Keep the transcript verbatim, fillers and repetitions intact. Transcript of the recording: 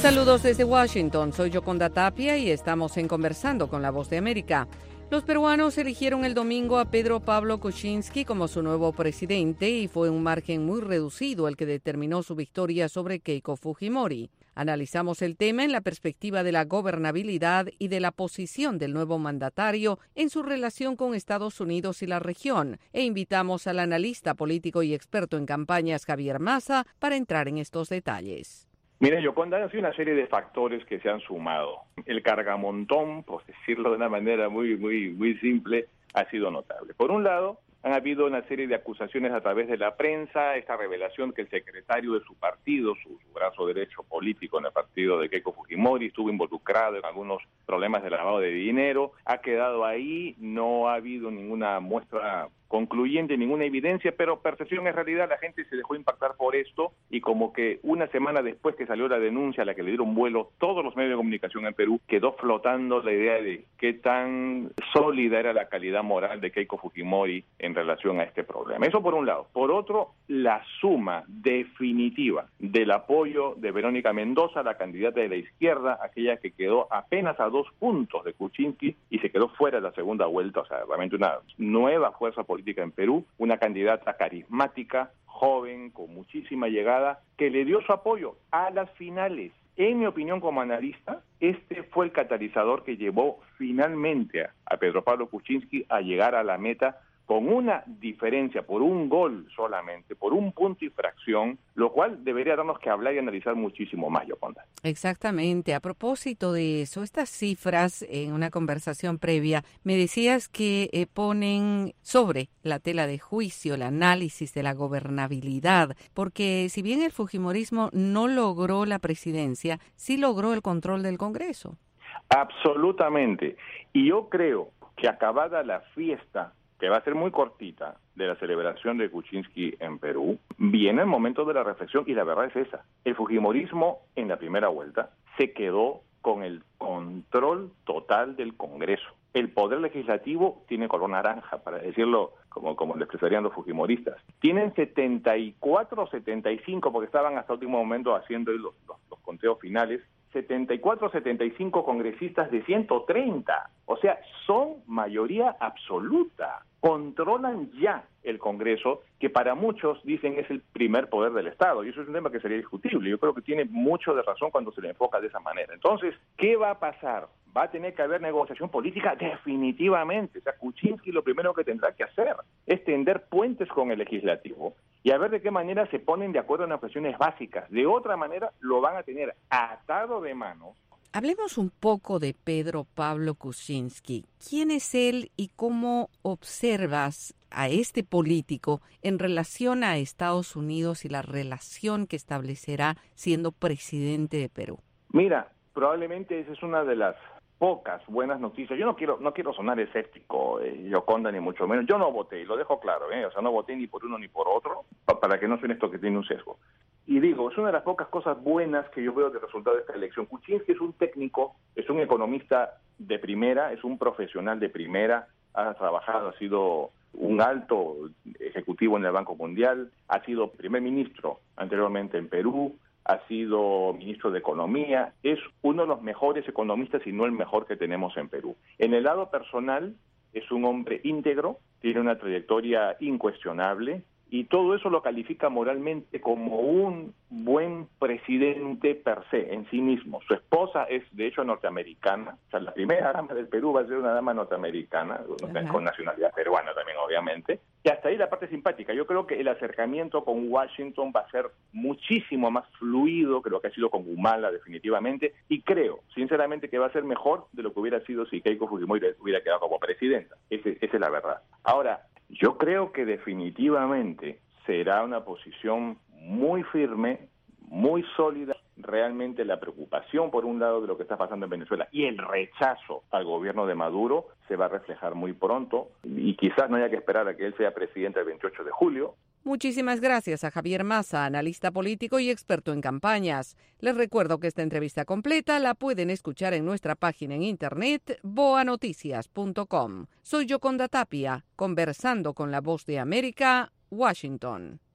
Saludos desde Washington, soy Yoconda Tapia y estamos en Conversando con la Voz de América. Los peruanos eligieron el domingo a Pedro Pablo Kuczynski como su nuevo presidente y fue un margen muy reducido el que determinó su victoria sobre Keiko Fujimori. Analizamos el tema en la perspectiva de la gobernabilidad y de la posición del nuevo mandatario en su relación con Estados Unidos y la región, e invitamos al analista político y experto en campañas Javier Massa para entrar en estos detalles. Mira, Yoconda, ha sido una serie de factores que se han sumado. El cargamontón, por decirlo de una manera muy, muy, muy simple, ha sido notable. Por un lado, han habido una serie de acusaciones a través de la prensa, esta revelación que el secretario de su partido, su, su brazo derecho político en el partido de Keiko Fujimori, estuvo involucrado en algunos problemas de lavado de dinero, ha quedado ahí, no ha habido ninguna muestra concluyente, ninguna evidencia, pero percepción es realidad, la gente se dejó impactar por esto y como que una semana después que salió la denuncia a la que le dieron vuelo todos los medios de comunicación en Perú, quedó flotando la idea de qué tan sólida era la calidad moral de Keiko Fujimori en relación a este problema. Eso por un lado. Por otro, la suma definitiva del apoyo de Verónica Mendoza, la candidata de la izquierda, aquella que quedó apenas a dos puntos de Kuczynski y se quedó fuera de la segunda vuelta, o sea, realmente una nueva fuerza política en Perú, una candidata carismática, joven, con muchísima llegada, que le dio su apoyo a las finales. En mi opinión como analista, este fue el catalizador que llevó finalmente a, a Pedro Pablo Kuczynski a llegar a la meta con una diferencia, por un gol solamente, por un punto y fracción, lo cual debería darnos que hablar y analizar muchísimo más, Yoconda. Exactamente. A propósito de eso, estas cifras, en una conversación previa, me decías que eh, ponen sobre la tela de juicio el análisis de la gobernabilidad, porque si bien el fujimorismo no logró la presidencia, sí logró el control del Congreso. Absolutamente. Y yo creo que acabada la fiesta, que va a ser muy cortita, de la celebración de Kuczynski en Perú, viene el momento de la reflexión y la verdad es esa. El fujimorismo en la primera vuelta se quedó con el control total del Congreso. El poder legislativo tiene color naranja, para decirlo como, como lo expresarían los fujimoristas. Tienen setenta y cuatro o setenta y cinco, porque estaban hasta el último momento haciendo los, los, los conteos finales, setenta y cuatro o setenta y cinco congresistas de ciento treinta. O sea, son mayoría absoluta. Controlan ya el Congreso, que para muchos dicen es el primer poder del Estado. Y eso es un tema que sería discutible. Yo creo que tiene mucho de razón cuando se le enfoca de esa manera. Entonces, ¿qué va a pasar? ¿Va a tener que haber negociación política? Definitivamente. O sea, Kuczynski lo primero que tendrá que hacer es tender puentes con el legislativo y a ver de qué manera se ponen de acuerdo en las cuestiones básicas. De otra manera, lo van a tener atado de manos. Hablemos un poco de Pedro Pablo Kuczynski. ¿Quién es él y cómo observas a este político en relación a Estados Unidos y la relación que establecerá siendo presidente de Perú? Mira, probablemente esa es una de las pocas buenas noticias. Yo no quiero no quiero sonar escéptico, eh, Yoconda, ni mucho menos. Yo no voté, y lo dejo claro, eh, o sea, no voté ni por uno ni por otro, para que no suene esto que tiene un sesgo. Y digo, es una de las pocas cosas buenas que yo veo del resultado de esta elección. Kuczynski es un técnico, es un economista de primera, es un profesional de primera, ha trabajado, ha sido un alto ejecutivo en el Banco Mundial, ha sido primer ministro anteriormente en Perú, ha sido ministro de Economía, es uno de los mejores economistas y no el mejor que tenemos en Perú. En el lado personal, es un hombre íntegro, tiene una trayectoria incuestionable, y todo eso lo califica moralmente como un buen presidente per se, en sí mismo. Su esposa es, de hecho, norteamericana. O sea, la primera dama del Perú va a ser una dama norteamericana, uh-huh. con nacionalidad peruana también, obviamente. Y hasta ahí la parte simpática. Yo creo que el acercamiento con Washington va a ser muchísimo más fluido que lo que ha sido con Humala, definitivamente. Y creo, sinceramente, que va a ser mejor de lo que hubiera sido si Keiko Fujimori hubiera quedado como presidenta. Ese, esa es la verdad. Ahora, yo creo que definitivamente será una posición muy firme, muy sólida. Realmente la preocupación, por un lado, de lo que está pasando en Venezuela y el rechazo al gobierno de Maduro se va a reflejar muy pronto y quizás no haya que esperar a que él sea presidente el veintiocho de julio. Muchísimas gracias a Javier Massa, analista político y experto en campañas. Les recuerdo que esta entrevista completa la pueden escuchar en nuestra página en internet boa noticias punto com. Soy Yoconda Tapia, conversando con la Voz de América, Washington.